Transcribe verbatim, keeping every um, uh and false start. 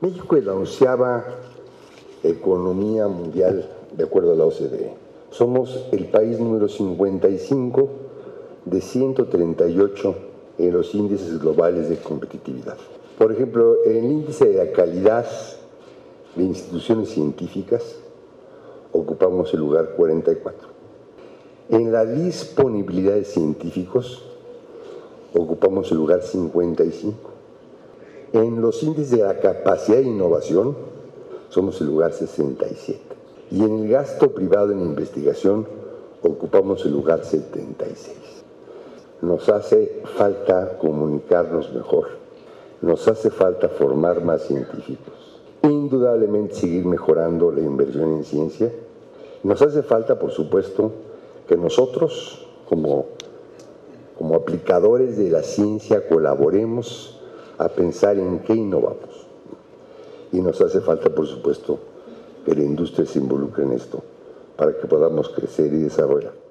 México es la onceava economía mundial, de acuerdo a la O C D E. Somos el país número cincuenta y cinco de ciento treinta y ocho en los índices globales de competitividad. Por ejemplo, en el índice de la calidad de instituciones científicas ocupamos el lugar cuarenta y cuatro. En la disponibilidad de científicos ocupamos el lugar cincuenta y cinco. En los índices de la capacidad de innovación somos el lugar sesenta y siete. Y en el gasto privado en investigación ocupamos el lugar setenta y seis. Nos hace falta comunicarnos mejor, nos hace falta formar más científicos, indudablemente seguir mejorando la inversión en ciencia. Nos hace falta, por supuesto, que nosotros, como, como aplicadores de la ciencia, colaboremos a pensar en qué innovamos. Y nos hace falta, por supuesto, que la industria se involucre en esto para que podamos crecer y desarrollar.